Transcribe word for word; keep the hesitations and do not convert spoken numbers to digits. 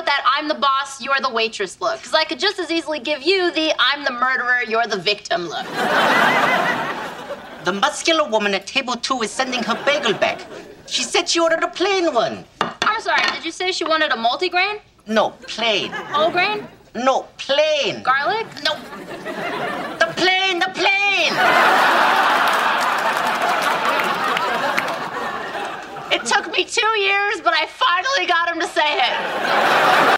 that I'm the boss, you're the waitress look. Because I could just as easily give you the I'm the murderer, you're the victim look. The muscular woman at table two is sending her bagel back. She said she ordered a plain one. I'm sorry, did you say she wanted a multigrain? No, plain. Whole grain? No, plain. Garlic? No. The plane, the plane! It took me two years, but I finally got him to say it.